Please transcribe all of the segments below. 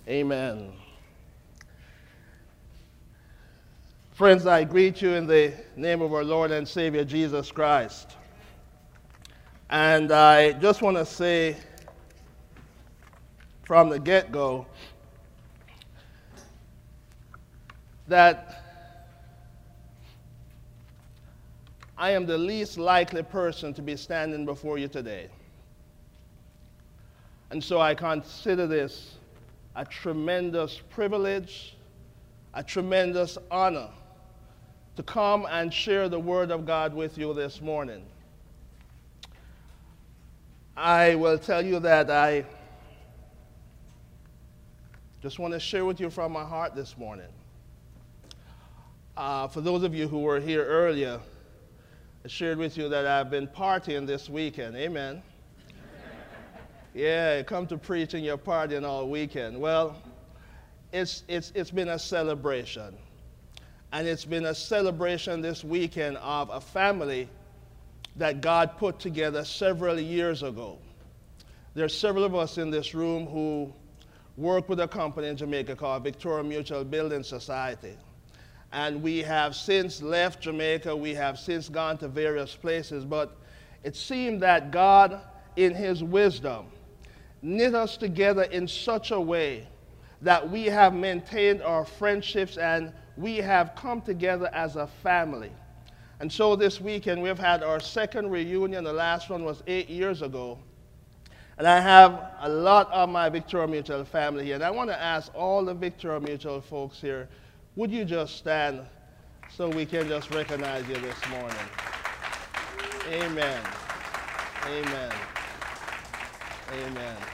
Amen. Friends, I greet you in the name of our Lord and Savior Jesus Christ. And I just want to say from the get-go that I am the least likely person to be standing before you today. And so I consider this a tremendous privilege, a tremendous honor to come and share the Word of God with you this morning. I will tell you that I just want to share with you from my heart this morning. For those of you who were here earlier, I shared with you that I've been partying this weekend. Amen. Yeah, you come to preach and you're partying all weekend. Well, it's been a celebration. And it's been a celebration this weekend of a family that God put together several years ago. There are several of us in this room who work with a company in Jamaica called Victoria Mutual Building Society. And we have since left Jamaica. We have since gone to various places. But it seemed that God, in His wisdom, knit us together in such a way that we have maintained our friendships and we have come together as a family. And so this weekend we've had our second reunion. The last one was 8 years ago. And I have a lot of my Victoria Mutual family here. And I want to ask all the Victoria Mutual folks here, would you just stand so we can just recognize you this morning? Amen. Amen. Amen.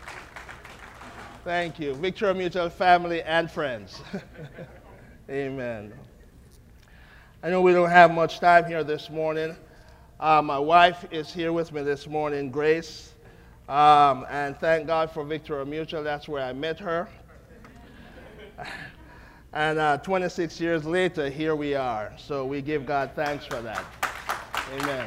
Thank you. Victoria Mutual family and friends. Amen. I know we don't have much time here this morning. My wife is here with me this morning, Grace. And thank God for Victoria Mutual. That's where I met her. And 26 years later, here we are. So we give God thanks for that. Amen.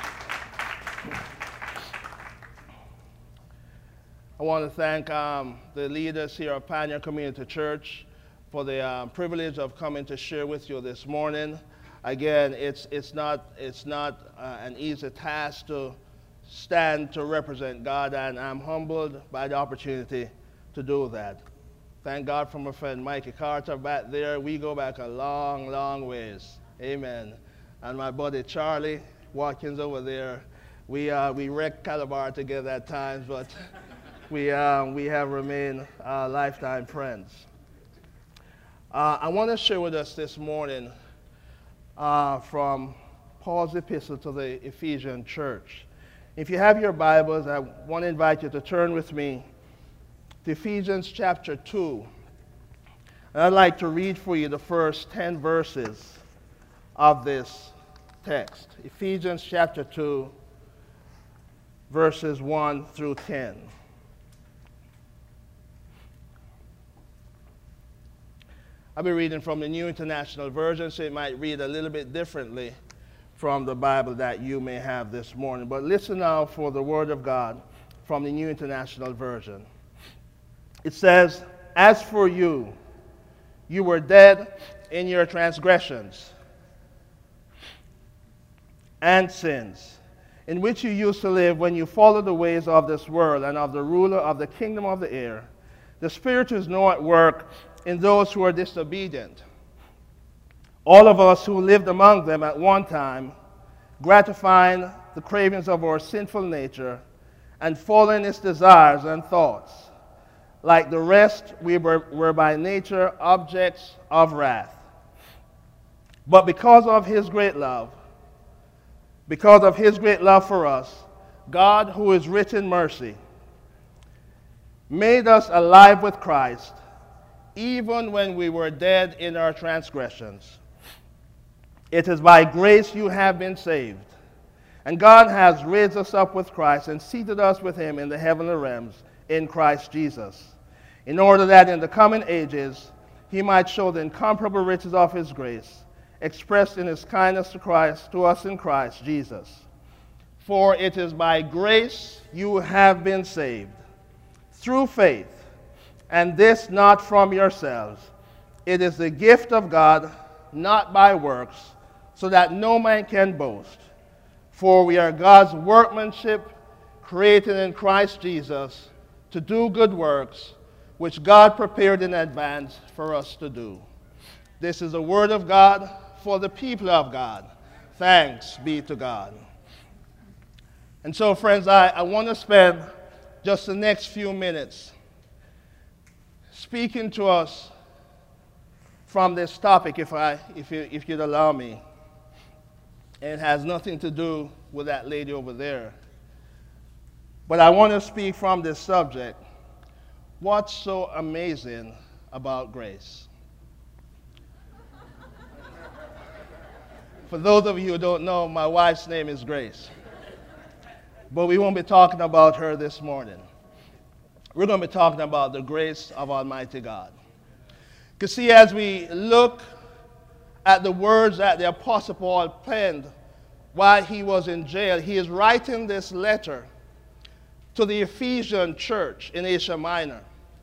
I want to thank the leaders here at Pioneer Community Church for the privilege of coming to share with you this morning. Again, it's not an easy task to stand to represent God, and I'm humbled by the opportunity to do that. Thank God for my friend Mikey Carter back there. We go back a long, long ways. Amen. And my buddy Charlie Watkins over there. We wrecked Calabar together at times, but we have remained lifetime friends. I want to share with us this morning from Paul's epistle to the Ephesian church. If you have your Bibles, I want to invite you to turn with me to Ephesians chapter 2. And I'd like to read for you the first 10 verses of this text. Ephesians chapter 2, verses 1 through 10. I'll be reading from the New International Version, so it might read a little bit differently from the Bible that you may have this morning. But listen now for the Word of God from the New International Version. It says, "As for you, you were dead in your transgressions and sins, in which you used to live when you followed the ways of this world and of the ruler of the kingdom of the air. The Spirit is now at work in those who are disobedient. All of us who lived among them at one time, gratifying the cravings of our sinful nature and following its desires and thoughts. Like the rest, we were by nature objects of wrath. But because of His great love for us, God, who is rich in mercy, made us alive with Christ, even when we were dead in our transgressions. It is by grace you have been saved. And God has raised us up with Christ and seated us with Him in the heavenly realms in Christ Jesus, in order that in the coming ages He might show the incomparable riches of His grace, expressed in His kindness to us in Christ Jesus. For it is by grace you have been saved, through faith, and this not from yourselves. It is the gift of God, not by works, so that no man can boast. For we are God's workmanship, created in Christ Jesus, to do good works, which God prepared in advance for us to do. This is the word of God for the people of God. Thanks be to God. And so, friends, I want to spend just the next few minutes speaking to us from this topic, if you'd allow me. And it has nothing to do with that lady over there. But I want to speak from this subject. What's so amazing about grace? For those of you who don't know, my wife's name is Grace. But we won't be talking about her this morning. We're going to be talking about the grace of Almighty God. Because see, as we look at the words that the Apostle Paul penned while he was in jail, he is writing this letter to the Ephesian church in Asia Minor.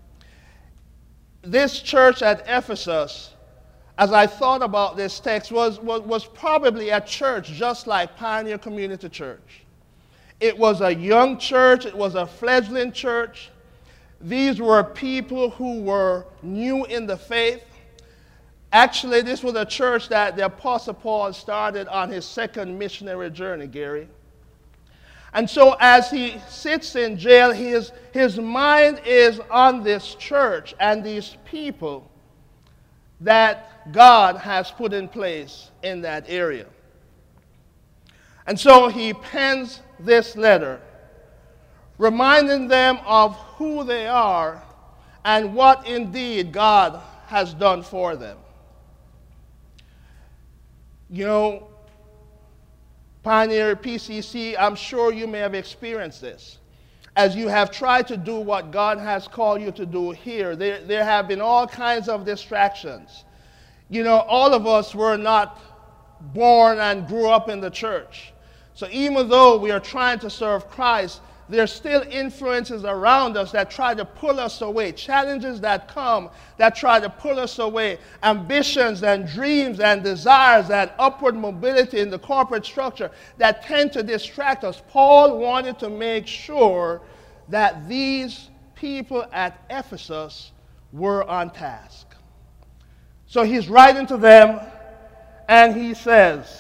This church at Ephesus, as I thought about this text, was probably a church just like Pioneer Community Church. It was a young church. It was a fledgling church. These were people who were new in the faith. Actually, this was a church that the Apostle Paul started on his second missionary journey, Gary. And so as he sits in jail, his mind is on this church and these people that God has put in place in that area. And so he pens this letter, reminding them of who they are and what indeed God has done for them. You know, Pioneer PCC, I'm sure you may have experienced this. As you have tried to do what God has called you to do here, there have been all kinds of distractions. You know, all of us were not born and grew up in the church. So even though we are trying to serve Christ, there's still influences around us that try to pull us away, challenges that come that try to pull us away, ambitions and dreams and desires and upward mobility in the corporate structure that tend to distract us. Paul wanted to make sure that these people at Ephesus were on task. So he's writing to them and he says,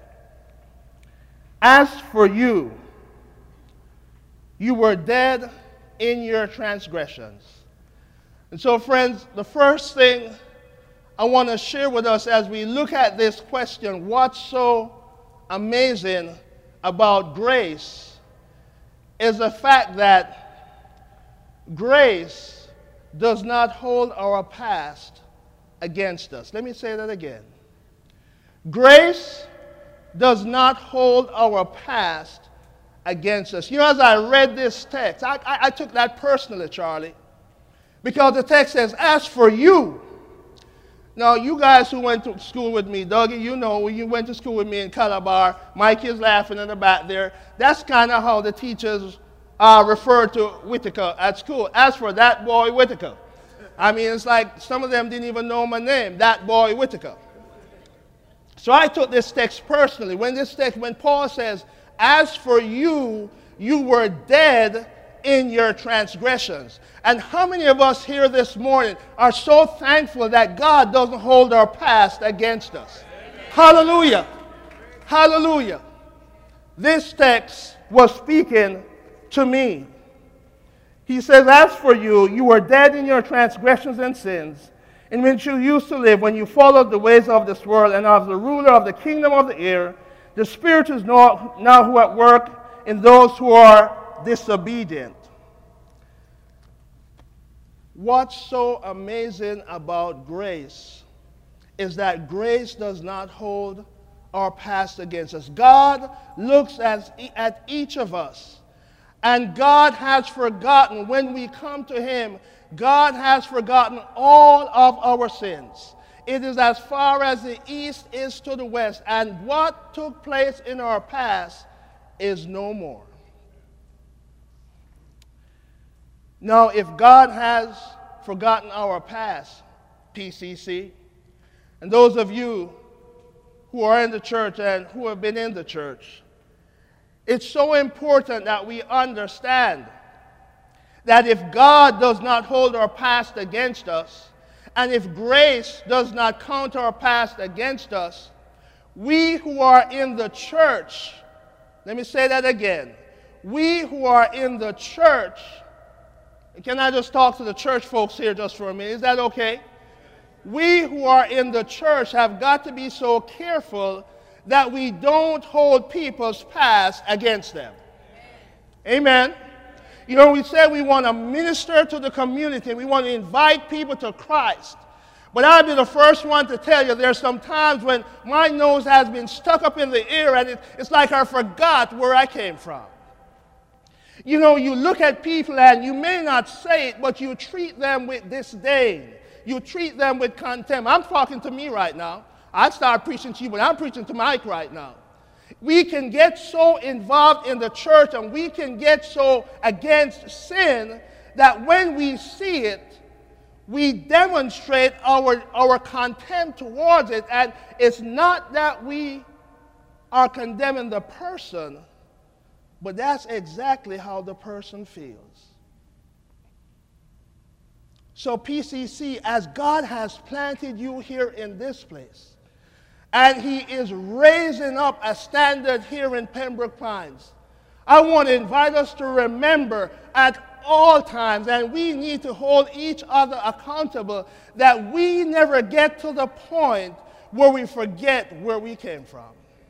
"As for you, you were dead in your transgressions." And so, friends, the first thing I want to share with us as we look at this question, what's so amazing about grace, is the fact that grace does not hold our past against us. Let me say that again. Grace does not hold our past against us. You know, as I read this text, I took that personally, Charlie, because the text says, "As for you." Now, you guys who went to school with me, Dougie, you know, when you went to school with me in Calabar, Mike is laughing in the back there. That's kind of how the teachers referred to Whitaker at school. "As for that boy Whitaker." I mean, it's like some of them didn't even know my name, that boy Whitaker. So I took this text personally. When Paul says, "As for you, you were dead in your transgressions." And how many of us here this morning are so thankful that God doesn't hold our past against us? Hallelujah. Hallelujah. This text was speaking to me. He says, "As for you, you were dead in your transgressions and sins, in which you used to live when you followed the ways of this world and of the ruler of the kingdom of the air, the spirit is now who at work in those who are disobedient." What's so amazing about grace is that grace does not hold our past against us. God looks at each of us, and God has forgotten, when we come to him, God has forgotten all of our sins. It is as far as the east is to the west, and what took place in our past is no more. Now, if God has forgotten our past, PCC. And those of you who are in the church and who have been in the church, it's so important that we understand that if God does not hold our past against us, and if grace does not count our past against us, we who are in the church, let me say that again, we who are in the church, can I just talk to the church folks here just for a minute? Is that okay? We who are in the church have got to be so careful that we don't hold people's past against them. Amen. You know, we say we want to minister to the community. We want to invite people to Christ. But I'll be the first one to tell you there's some times when my nose has been stuck up in the air and it's like I forgot where I came from. You know, you look at people and you may not say it, but you treat them with disdain. You treat them with contempt. I'm talking to me right now. I start preaching to you, but I'm preaching to Mike right now. We can get so involved in the church and we can get so against sin that when we see it, we demonstrate our contempt towards it. And it's not that we are condemning the person, but that's exactly how the person feels. So PCC, as God has planted you here in this place, and he is raising up a standard here in Pembroke Pines, I want to invite us to remember at all times, and we need to hold each other accountable, that we never get to the point where we forget where we came from.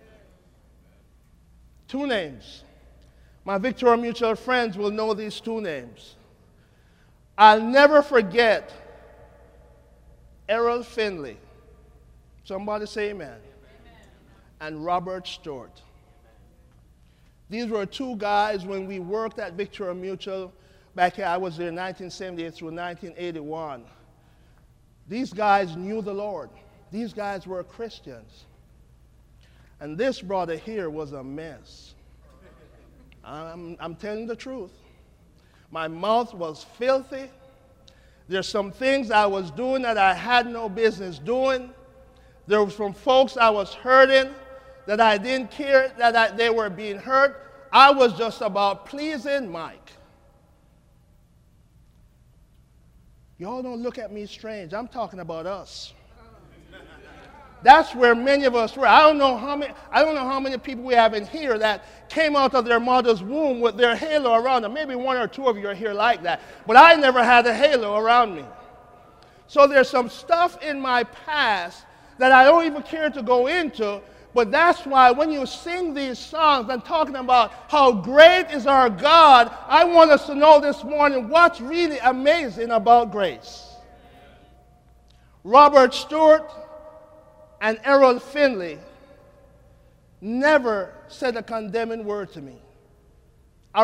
2 names. My Victoria Mutual friends will know these 2 names. I'll never forget Errol Finley. Somebody say amen. Amen. And Robert Stewart. These were 2 guys when we worked at Victoria Mutual. Back here, I was there in 1978 through 1981. These guys knew the Lord. These guys were Christians. And this brother here was a mess. I'm telling the truth. My mouth was filthy. There's some things I was doing that I had no business doing. There were some folks I was hurting that I didn't care that they were being hurt. I was just about pleasing Mike. Y'all don't look at me strange. I'm talking about us. That's where many of us were. I don't know how many people we have in here that came out of their mother's womb with their halo around them. Maybe 1 or 2 of you are here like that. But I never had a halo around me. So there's some stuff in my past that I don't even care to go into. But that's why when you sing these songs and talking about how great is our God, I want us to know this morning what's really amazing about grace. Robert Stewart and Errol Finley never said a condemning word to me. I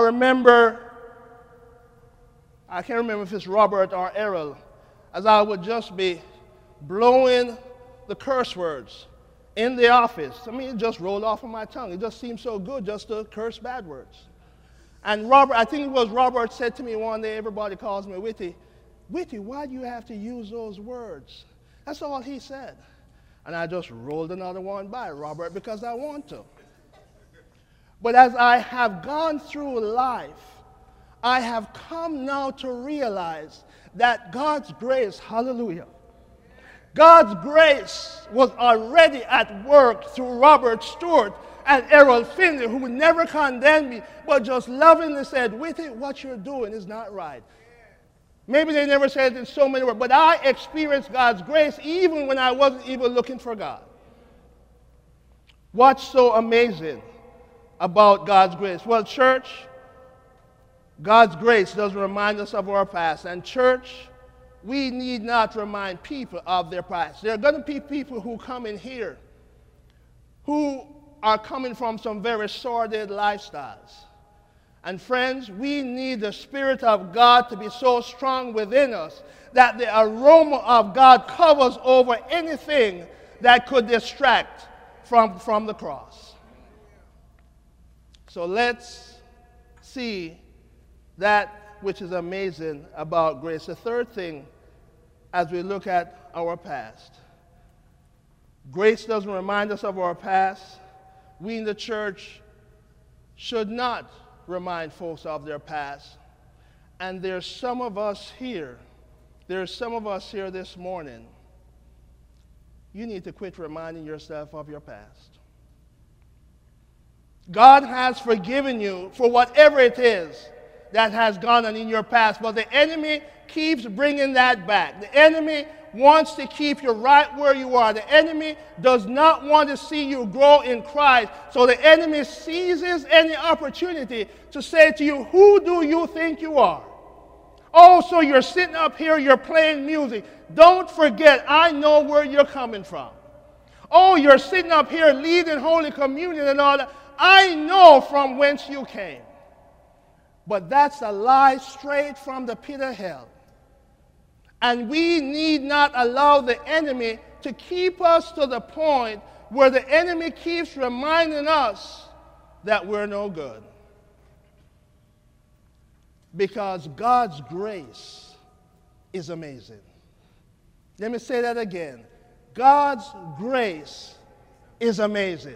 can't remember if it's Robert or Errol, as I would just be blowing the curse words in the office. I mean, it just rolled off of my tongue. It just seemed so good just to curse bad words. And Robert, I think it was Robert, said to me one day, everybody calls me Witty, why do you have to use those words? That's all he said. And I just rolled another one by, Robert, because I want to. But as I have gone through life, I have come now to realize that God's grace, hallelujah, God's grace was already at work through Robert Stewart and Errol Finley, who would never condemn me, but just lovingly said, Witty, what you're doing is not right. Maybe they never said it in so many words, but I experienced God's grace even when I wasn't even looking for God. What's so amazing about God's grace? Well, church, God's grace does remind us of our past. And church, we need not remind people of their past. There are going to be people who come in here who are coming from some very sordid lifestyles. And friends, we need the Spirit of God to be so strong within us that the aroma of God covers over anything that could distract from the cross. So let's see that which is amazing about grace. The third thing as we look at our past. Grace doesn't remind us of our past. We in the church should not remind folks of their past. And there's some of us here this morning, you need to quit reminding yourself of your past. God has forgiven you for whatever it is that has gone on in your past, but the enemy keeps bringing that back. The enemy wants to keep you right where you are. The enemy does not want to see you grow in Christ. So the enemy seizes any opportunity to say to you, who do you think you are? Oh, so you're sitting up here, you're playing music. Don't forget, I know where you're coming from. Oh, you're sitting up here leading Holy Communion and all that. I know from whence you came. But that's a lie straight from the pit of hell. And we need not allow the enemy to keep us to the point where the enemy keeps reminding us that we're no good. Because God's grace is amazing. Let me say that again. God's grace is amazing.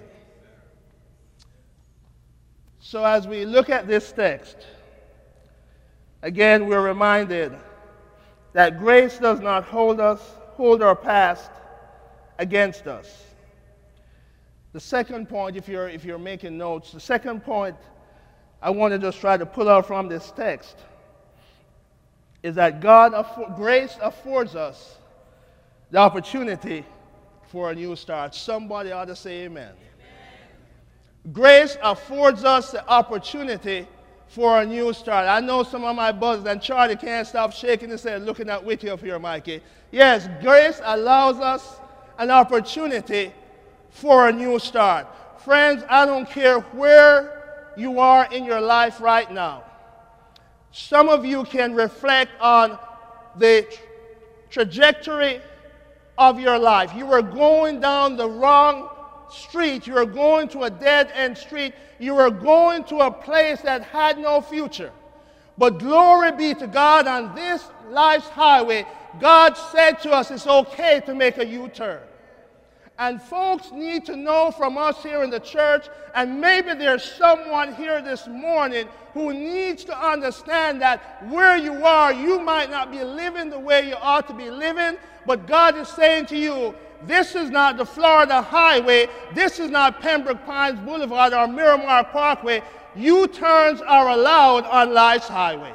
So as we look at this text, again, we're reminded that grace does not hold our past against us. The second point, if you're making notes, the second point I want to just try to pull out from this text is that grace affords us the opportunity for a new start. Somebody ought to say amen. Grace affords us the opportunity for a new start. I know some of my brothers, and Charlie can't stop shaking his head looking at Whitty up here, Mikey. Yes, grace allows us an opportunity for a new start. Friends, I don't care where you are in your life right now. Some of you can reflect on the trajectory of your life. You were going down the wrong street. You were going to a dead-end street. You were going to a place that had no future. But glory be to God, on this life's highway, God said to us it's okay to make a U-turn. And folks need to know from us here in the church, and maybe there's someone here this morning who needs to understand that where you are, you might not be living the way you ought to be living, but God is saying to you, this is not the Florida Highway, this is not Pembroke Pines Boulevard or Miramar Parkway. U-turns are allowed on life's highway.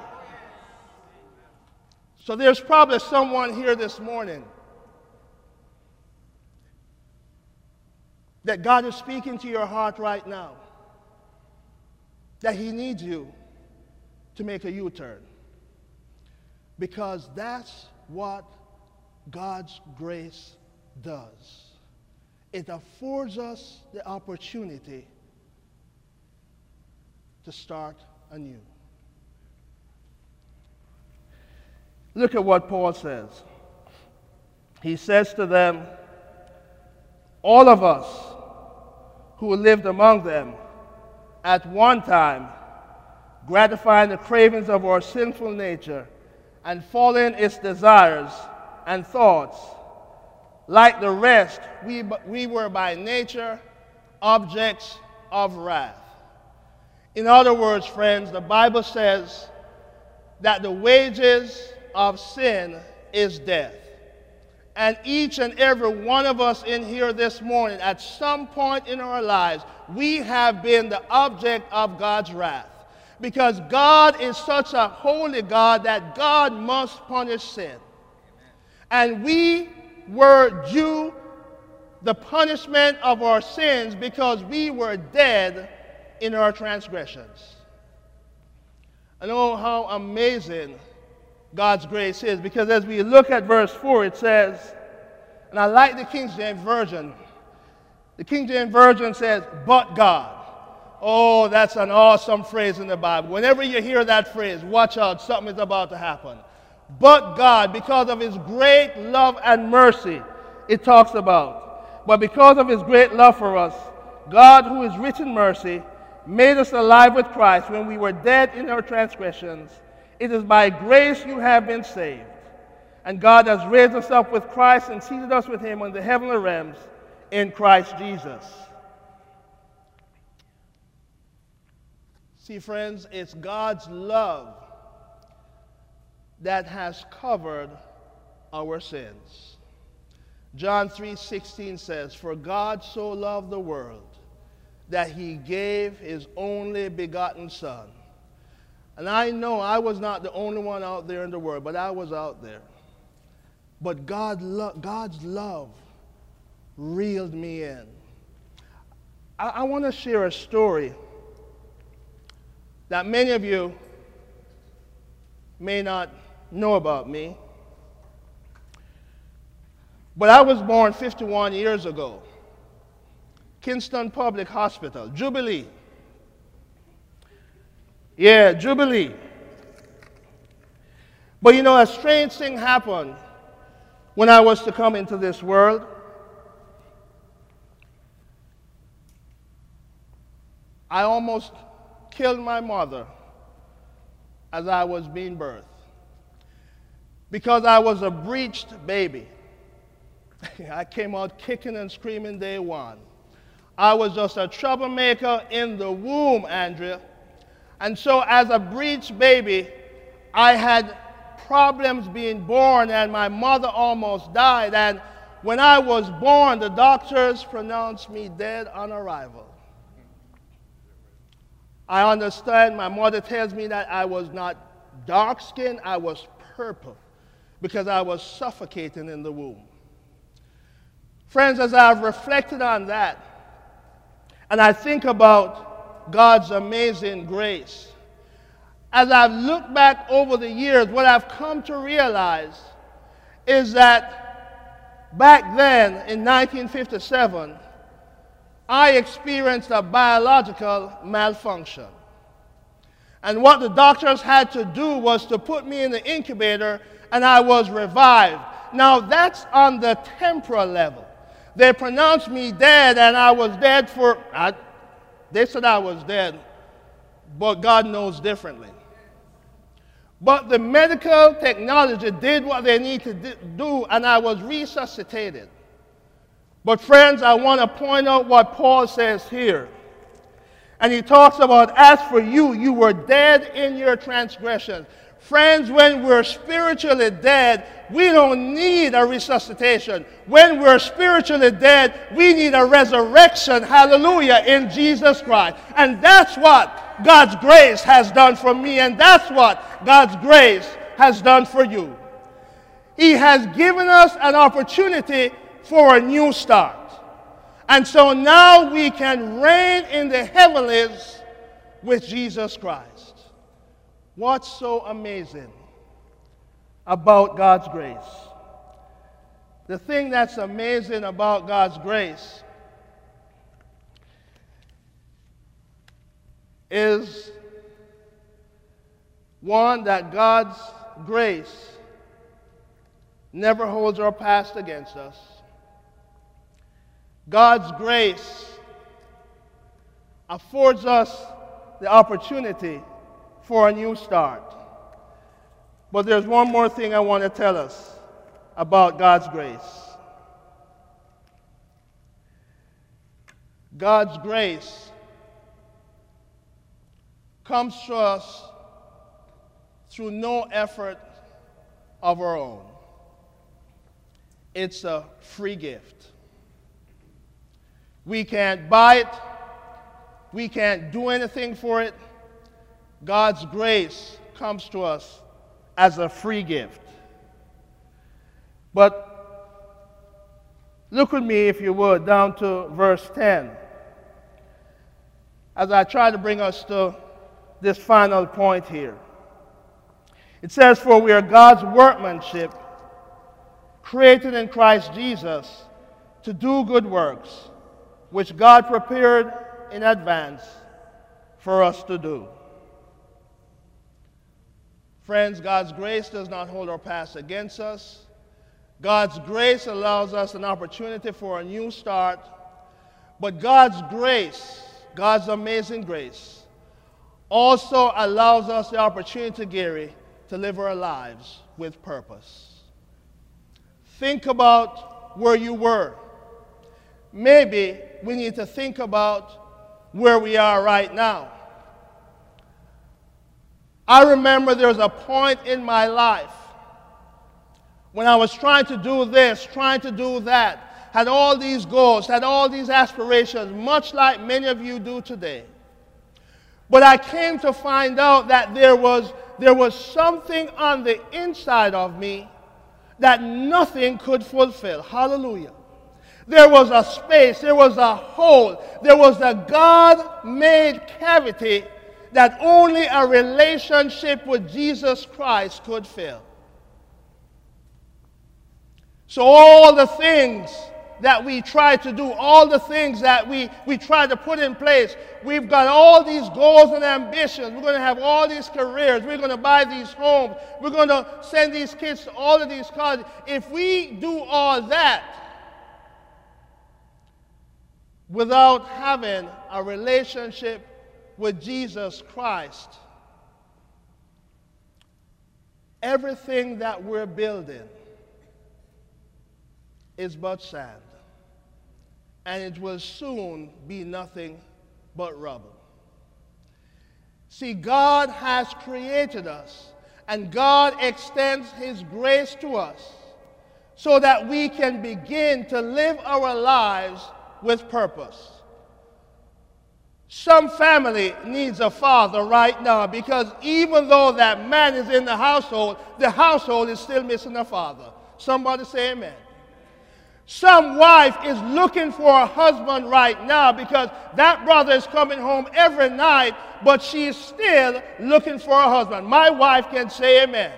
So there's probably someone here this morning that God is speaking to your heart right now, that He needs you to make a U-turn. Because that's what God's grace does. It affords us the opportunity to start anew. Look at what Paul says. He says to them, all of us who lived among them at one time, gratifying the cravings of our sinful nature and following its desires and thoughts, like the rest, we were by nature objects of wrath. In other words, friends, the Bible says that the wages of sin is death. And each and every one of us in here this morning, at some point in our lives, we have been the object of God's wrath. Because God is such a holy God that God must punish sin. And we were due the punishment of our sins because we were dead in our transgressions. I know how amazing God's grace is, because as we look at verse 4, it says, and I like the King James Version. The King James Version says, but God. Oh, that's an awesome phrase in the Bible. Whenever you hear that phrase, watch out, something is about to happen. But God, because of His great love and mercy, it talks about. But because of His great love for us, God, who is rich in mercy, made us alive with Christ when we were dead in our transgressions. It is by grace you have been saved. And God has raised us up with Christ and seated us with him in the heavenly realms in Christ Jesus. See, friends, it's God's love that has covered our sins. John 3:16 says, "For God so loved the world that he gave his only begotten Son." And I know I was not the only one out there in the world, but I was out there. But God's love reeled me in. I want to share a story that many of you may not know about me. But I was born 51 years ago. Kingston Public Hospital, Jubilee. Yeah, Jubilee. But you know, a strange thing happened when I was to come into this world. I almost killed my mother as I was being birthed because I was a breached baby. I came out kicking and screaming day one. I was just a troublemaker in the womb, Andrea. And so as a breached baby, I had problems being born, and my mother almost died. And when I was born, the doctors pronounced me dead on arrival. I understand my mother tells me that I was not dark-skinned, I was purple because I was suffocating in the womb. Friends, as I've reflected on that, and I think about God's amazing grace, as I've looked back over the years, what I've come to realize is that back then, in 1957, I experienced a biological malfunction. And what the doctors had to do was to put me in the incubator, and I was revived. Now, that's on the temporal level. They pronounced me dead, and I was dead they said I was dead, but God knows differently. But the medical technology did what they needed to do, and I was resuscitated. But friends, I want to point out what Paul says here. And he talks about, as for you, you were dead in your transgressions. Friends, when we're spiritually dead, we don't need a resuscitation. When we're spiritually dead, we need a resurrection, hallelujah, in Jesus Christ. And that's what God's grace has done for me, and that's what God's grace has done for you. He has given us an opportunity for a new start. And so now we can reign in the heavenlies with Jesus Christ. What's so amazing about God's grace? The thing that's amazing about God's grace is, one, that God's grace never holds our past against us. God's grace affords us the opportunity for a new start. But there's one more thing I want to tell us about God's grace. God's grace comes to us through no effort of our own. It's a free gift. We can't buy it. We can't do anything for it. God's grace comes to us as a free gift. But look with me, if you would, down to verse 10. As I try to bring us to this final point here. It says, "For we are God's workmanship, created in Christ Jesus to do good works, which God prepared in advance for us to do." Friends, God's grace does not hold our past against us. God's grace allows us an opportunity for a new start. But God's grace, God's amazing grace, also allows us the opportunity, Gary, to live our lives with purpose. think about where you were. Maybe we need to think about where we are right now. I remember there was a point in my life when I was trying to do this, trying to do that, had all these goals, had all these aspirations, much like many of you do today. But I came to find out that there was something on the inside of me that nothing could fulfill. Hallelujah. There was a space, there was a hole, there was a God-made cavity that only a relationship with Jesus Christ could fill. So all the things that we try to do, all the things that we try to put in place, we've got all these goals and ambitions. We're going to have all these careers. We're going to buy these homes. We're going to send these kids to all of these colleges. If we do all that without having a relationship with Jesus Christ, everything that we're building is but sand, and it will soon be nothing but rubble. See, God has created us, and God extends His grace to us so that we can begin to live our lives with purpose. Some family needs a father right now, because even though that man is in the household is still missing a father. Somebody say amen. Some wife is looking for a husband right now because that brother is coming home every night, but she is still looking for a husband. My wife can say amen.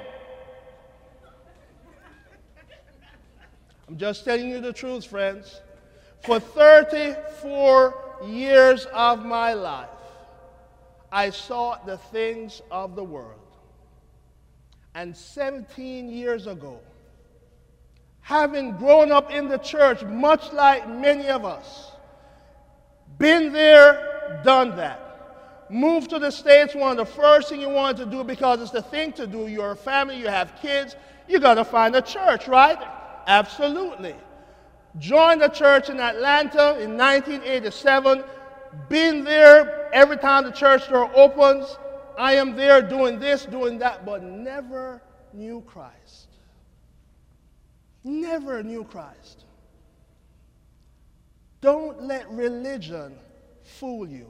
I'm just telling you the truth, friends. For 34 years of my life, I sought the things of the world. And 17 years ago, having grown up in the church, much like many of us, been there, done that. Moved to the States, one of the first things you wanted to do, because it's the thing to do. You're a family, you have kids, you got to find a church, right? Absolutely. Joined the church in Atlanta in 1987. Been there every time the church door opens. I am there doing this, doing that, but never knew Christ. Never knew Christ. Don't let religion fool you.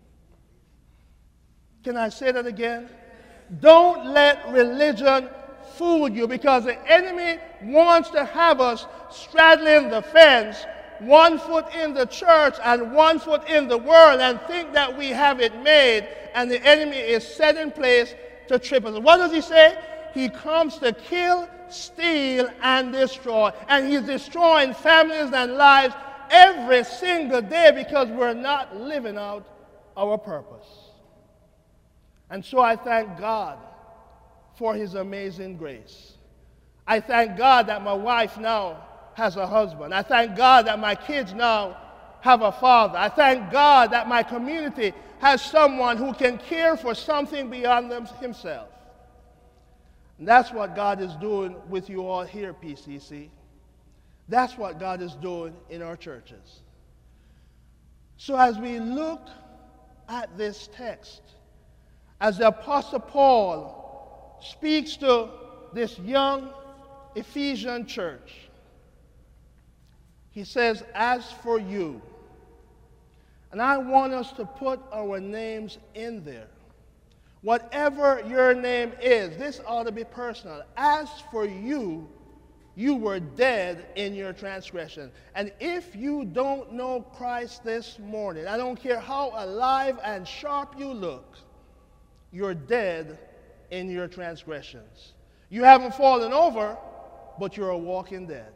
Can I say that again? Don't let religion fool you, because the enemy wants to have us straddling the fence, one foot in the church and one foot in the world, and think that we have it made, and the enemy is set in place to trip us. What does he say? He comes to kill, steal, and destroy. And he's destroying families and lives every single day because we're not living out our purpose. And so I thank God for His amazing grace. I thank God that my wife now has a husband. I thank God that my kids now have a father. I thank God that my community has someone who can care for something beyond himself. And that's what God is doing with you all here, PCC. That's what God is doing in our churches. So as we look at this text, as the Apostle Paul speaks to this young Ephesian church, he says, as for you, and I want us to put our names in there. Whatever your name is, this ought to be personal. As for you, you were dead in your transgression. And if you don't know Christ this morning, I don't care how alive and sharp you look, you're dead in your transgressions. You haven't fallen over, but you're a walking dead.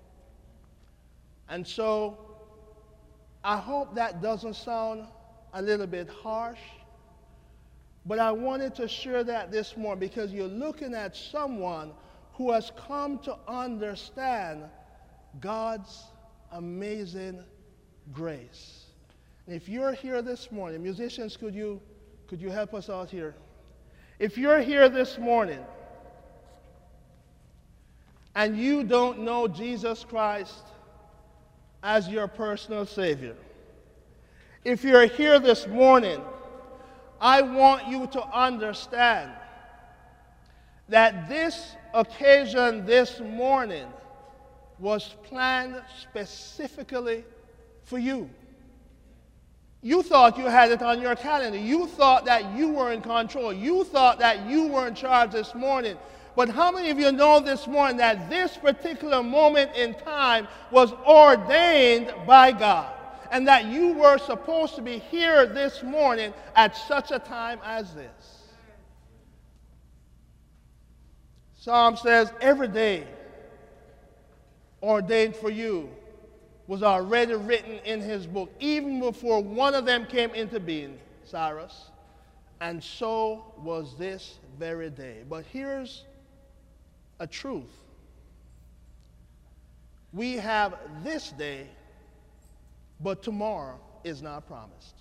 And so, I hope that doesn't sound a little bit harsh, but I wanted to share that this morning because you're looking at someone who has come to understand God's amazing grace. And if you're here this morning, musicians, could you help us out here? If you're here this morning and you don't know Jesus Christ as your personal Savior, if you're here this morning, I want you to understand that this occasion this morning was planned specifically for you. You thought you had it on your calendar. You thought that you were in control. You thought that you were in charge this morning. But how many of you know this morning that this particular moment in time was ordained by God, and that you were supposed to be here this morning at such a time as this? Psalm says every day ordained for you was already written in his book, even before one of them came into being, Cyrus. And so was this very day. But here's a truth. We have this day, but tomorrow is not promised.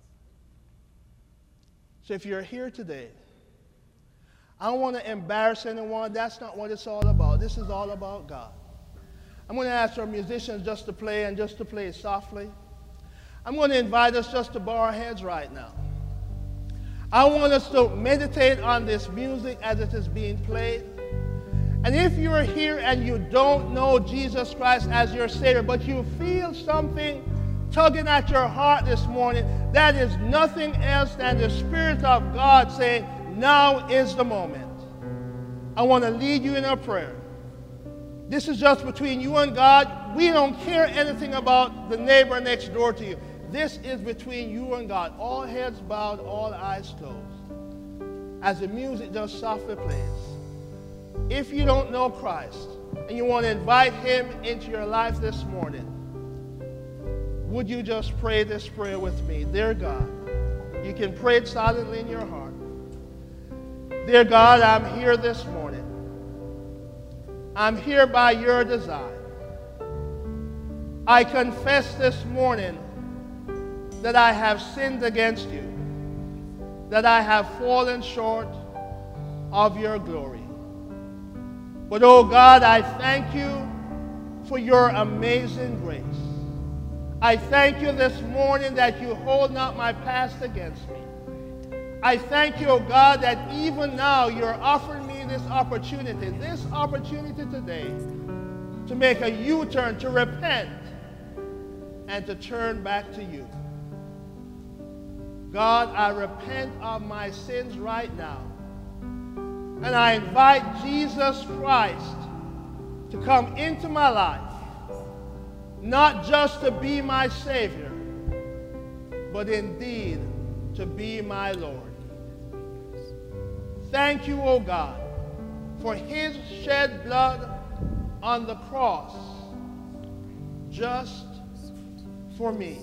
So if you're here today, I don't want to embarrass anyone. That's not what it's all about. This is all about God. I'm going to ask our musicians just to play, and just to play softly. I'm going to invite us just to bow our heads right now. I want us to meditate on this music as it is being played. And if you're here and you don't know Jesus Christ as your Savior, but you feel something tugging at your heart this morning, that is nothing else than the Spirit of God saying, now is the moment. I want to lead you in a prayer. This is just between you and God. We don't care anything about the neighbor next door to you. This is between you and God. All heads bowed, all eyes closed. As the music just softly plays. If you don't know Christ and you want to invite him into your life this morning, would you just pray this prayer with me? Dear God, you can pray it silently in your heart. Dear God, I'm here this morning. I'm here by your design. I confess this morning that I have sinned against you, that I have fallen short of your glory. But, oh God, I thank you for your amazing grace. I thank you this morning that you hold not my past against me. I thank you, oh God, that even now you're offering me this opportunity today to make a U-turn, to repent, and to turn back to you. God, I repent of my sins right now. And I invite Jesus Christ to come into my life, not just to be my Savior, but indeed to be my Lord. Thank you, O God, for his shed blood on the cross just for me.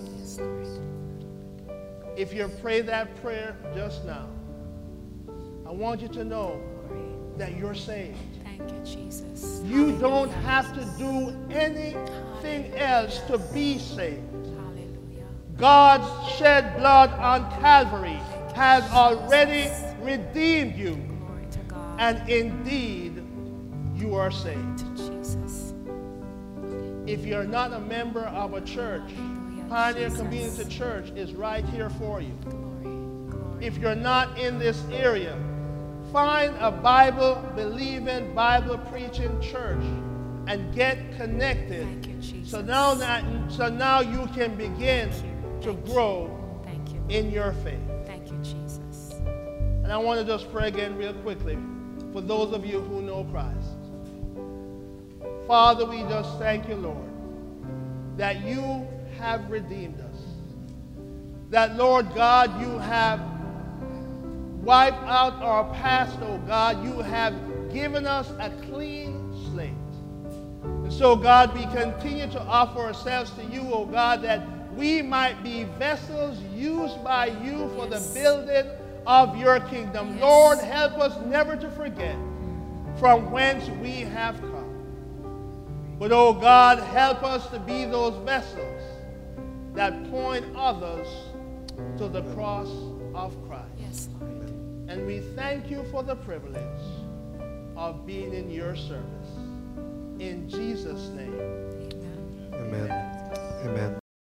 If you prayed that prayer just now, I want you to know that you're saved. Thank you, Jesus. You don't have to do anything else to be saved. Hallelujah. God's shed blood on Calvary has already redeemed you. Glory to God. And indeed, you are saved. Jesus. If you're not a member of a church, Hallelujah, Pioneer Jesus. Community Church is right here for you. Glory, glory. If you're not in this area, find a Bible-believing, Bible-preaching church and get connected. Thank you, Jesus. So now you can begin to grow Thank you. in your faith. Thank you, Jesus. And I want to just pray again real quickly for those of you who know Christ. Father, we just thank you, Lord, that you have redeemed us. That, Lord God, you have wiped out our past, oh God. You have given us a clean slate. And so, God, we continue to offer ourselves to you, oh God, that we might be vessels used by you for the building of your kingdom. Yes. Lord, help us never to forget from whence we have come. But, oh God, help us to be those vessels that point others to the cross of Christ. Yes, Lord. And we thank you for the privilege of being in your service. In Jesus' name.